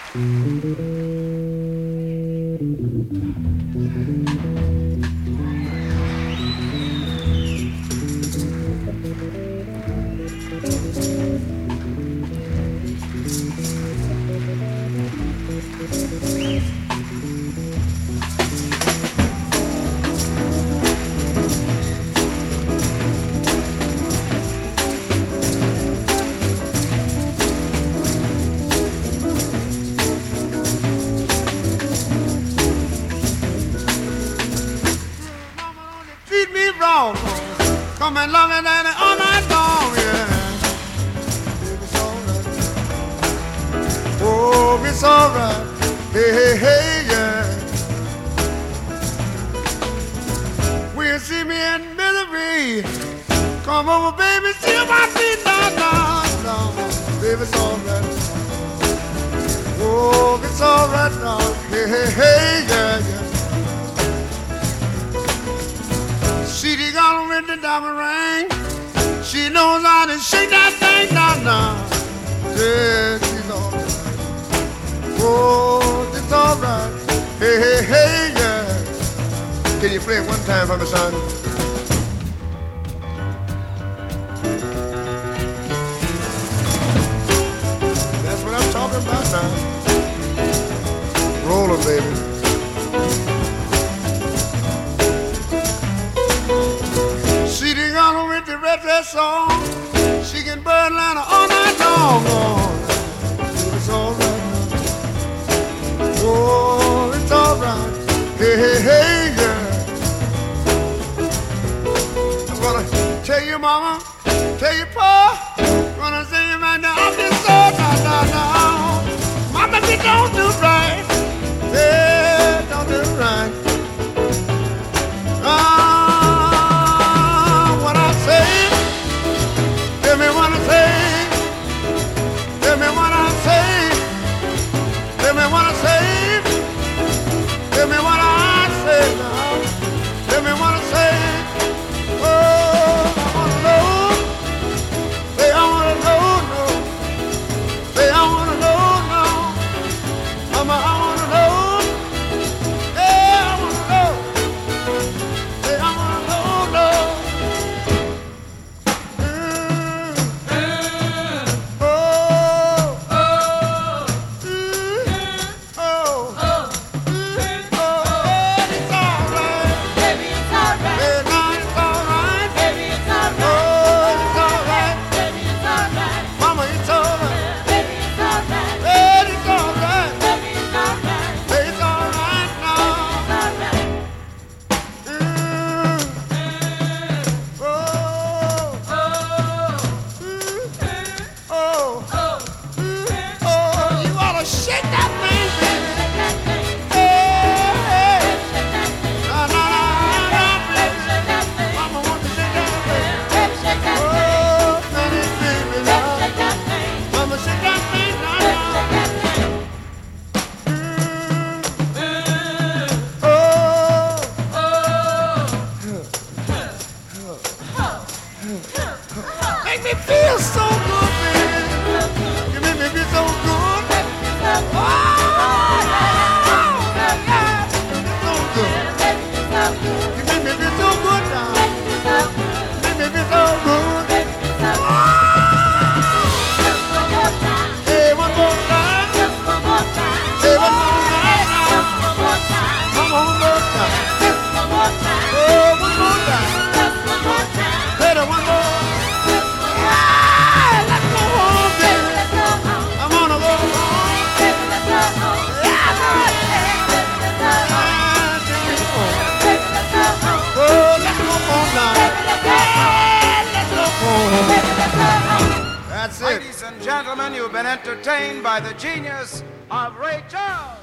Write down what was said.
Treat me wrong, come and love me daddy all night long, yeah. It's alright. Oh, it's alright. Hey, hey, hey, yeah. When you see me in misery, come over, baby, see my feet down, down, down. Baby, it's alright. Oh, it's alright now. Hey, hey, hey, yeah, yeah. She got with the diamond ring. She knows how to shake that thing down, down. Yeah, she's alright. Oh, it's alright. Hey, hey, hey, yeah. Can you play it one time for me, son? That's what I'm talking about now. Roll it, baby. She done got on with the red dress song. She can burn Atlanta all night long. Oh, it's alright. Oh, it's alright. Hey, hey, hey, yeah. I'm gonna tell you, mama, tell you, pa, gonna say you right now. I'm just so down, down, down. Mama, you don't do right. Yeah, don't do right. What I say, tell me what I say, tell me what I say, tell me what I say, tell me what I say now, tell me what I say. Oh, I wanna know, say I wanna know, no, say I wanna know, no, mama, I wanna know, yeah, I wanna know, say I wanna know, no. Make me feel so good, baby. You make me feel so good. Oh, yeah. So good. You make me feel so good now. You make me feel so good. Oh. Hey, one more time. Hey, one more time now. Come on, one more time. Oh, one more time. Hey, one more. That's it. Ladies and gentlemen, you've been entertained by the genius of Ray Charles.